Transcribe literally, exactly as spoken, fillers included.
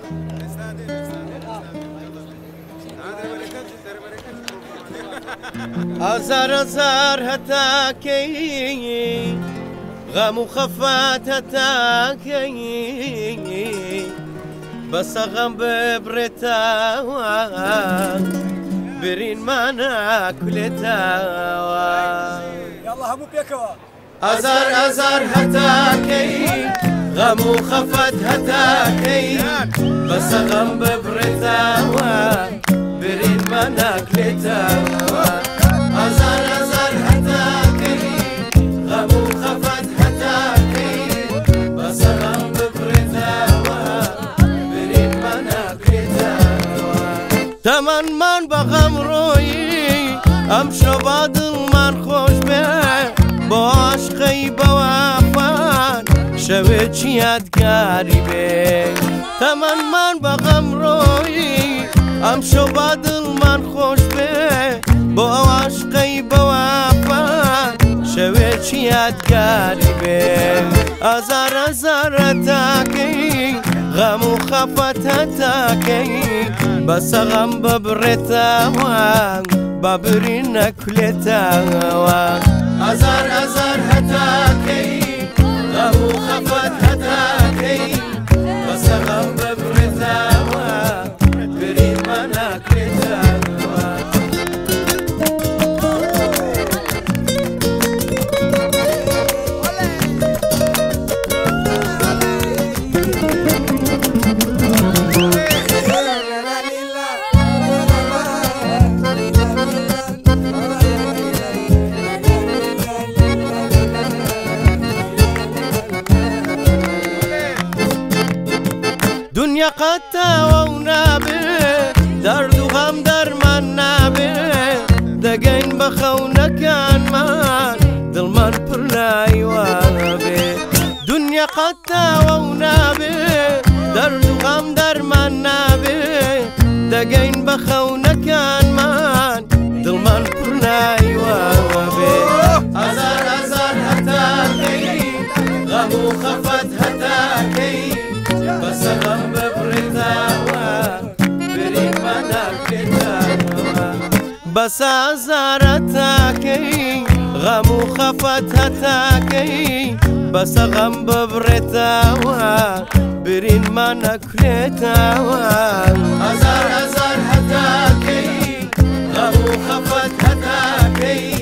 أزار أزار هتاكي غم خفات هتاكي بس غم ببرتاوا برين ما ناكلتاوا يلا همو بيكوا أزار أزار هتاكي غم خفت هتاكي بس غم ببرتاوا برين ما ناكلتاوا أزار أزار هتاكي غم خفت هتاكي بس غم ببرتاوا برين ما ناكلتاوا تمن من بغم روي أمشو بعد من خوش به با عشقی بوفان شوه چی یادگاری به تمن من بغم روی امشو بدل من خوش به با عشقی بوفان شوه چی یادگاری به ازار ازار تاکی غم و خفت تاکی بس غم ببرتاوان ببری نکلتاوان أزار أزار هتاكي غم خفت هتاكي بس غم ببرتاوا برين ما ناكلتاوا دنیا قد تاونا به درد و غم در من نبه دگین بخونه کن من دل من پر لایوابه دنیا قد تاونا به درد و غم در من نبه دگین بخونه کن من دل من پر لایوابه ازار ازار هتاکی غم و خفت هتاکی بس غم ببرتاوا برين ما ناكلتاوا بس أزار هتاكي غم وخفت هتاكي بس غم ببرتاوا برين ما ناكلتاوا أزار أزار هتاكي غم وخفت هتاكي